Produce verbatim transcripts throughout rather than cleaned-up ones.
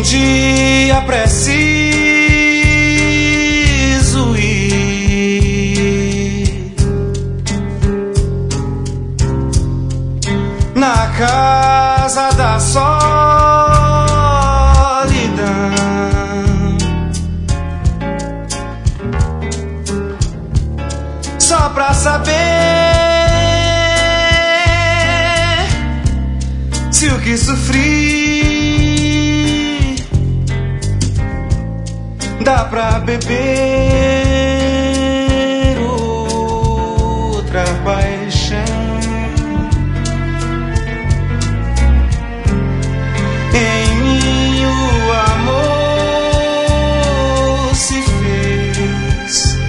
dia preciso ir na casa da solidão, só pra saber se o que sofri dá pra beber outra paixão. Em mim o amor se fez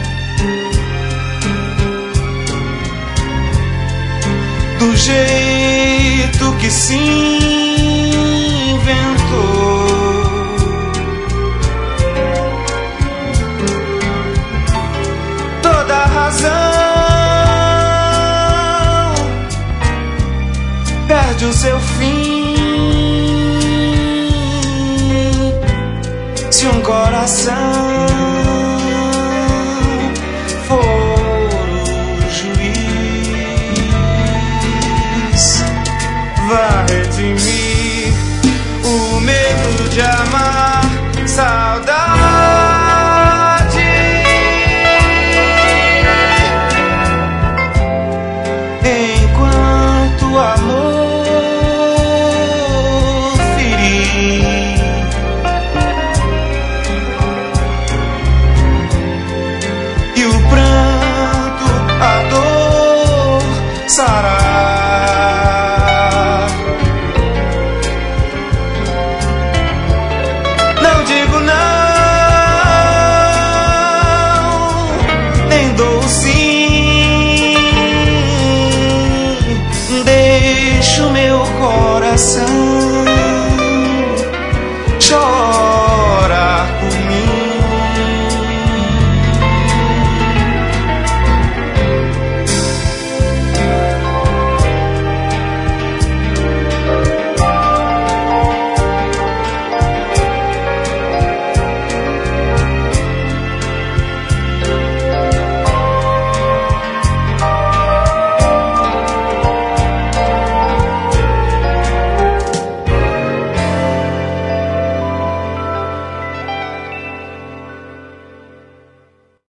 do jeito que se inventou. Toda razão perde o seu fim se um coração for o juiz. Vai redimir o medo de amar, saudade. Enquanto o amor ferir, e o pranto, a dor sarar. Não digo não, nem dou sim. Deixo meu coração